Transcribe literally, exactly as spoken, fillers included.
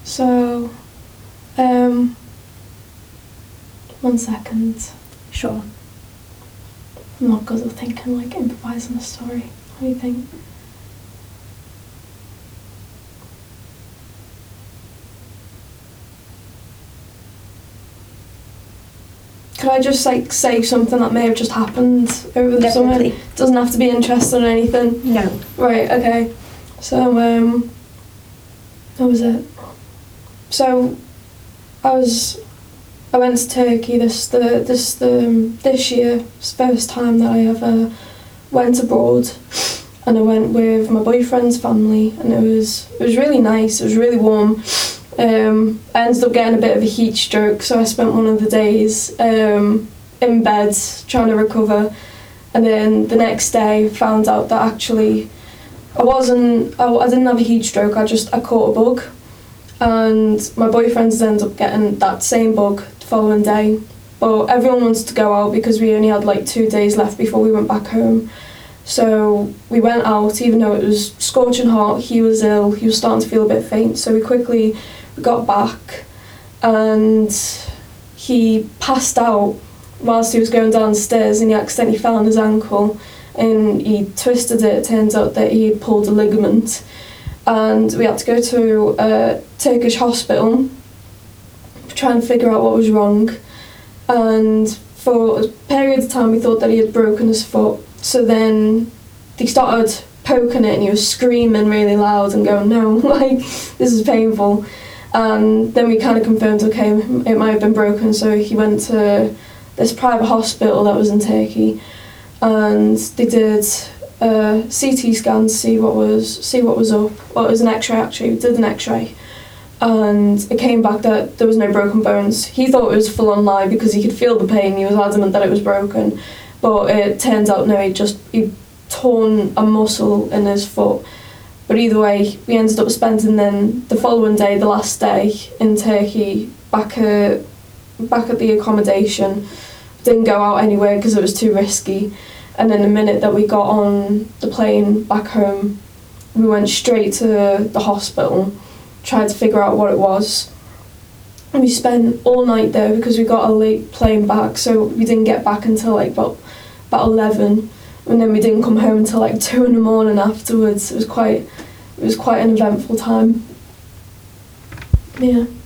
So, um, one second. Sure. I'm not good at thinking, like, improvising a story. What do you think? Could I just, like, say something that may have just happened over the summer? Definitely. Doesn't have to be interesting or anything. No. Right, okay. So, um, what was it? So, I was, I went to Turkey this the this the um, this year. It's the first time that I ever went abroad, and I went with my boyfriend's family, and it was it was really nice. It was really warm. Um, I ended up getting a bit of a heat stroke, so I spent one of the days um, in bed trying to recover, and then the next day found out that actually I wasn't I, I didn't have a heat stroke. I just I caught a bug, and my boyfriend's ended up getting that same bug the following day. But everyone wanted to go out because we only had like two days left before we went back home. So we went out, even though it was scorching hot. He was ill. He was starting to feel a bit faint. So we quickly got back, and he passed out whilst he was going downstairs, and he accidentally fell on his ankle, and he twisted it. It turns out that he had pulled a ligament, and we had to go to a Turkish hospital trying to figure out what was wrong. And for a period of time we thought that he had broken his foot. So then they started poking it, and he was screaming really loud and going, no, like, this is painful. And then we kind of confirmed, okay, it might have been broken. So he went to this private hospital that was in Turkey, and they did a C T scan to see what was see what was up. Well, it was an X-ray actually. We did an X-ray, and it came back that there was no broken bones. He thought it was full on lie because he could feel the pain. He was adamant that it was broken, but it turns out no, he just he torn a muscle in his foot. But either way, we ended up spending then the following day, the last day in Turkey, back at back at the accommodation. Didn't go out anywhere because it was too risky. And then the minute that we got on the plane back home, we went straight to the hospital, tried to figure out what it was. And we spent all night there because we got a late plane back, so we didn't get back until like about about eleven. And then we didn't come home until like two in the morning afterwards. It was quite, it was quite an eventful time. Yeah.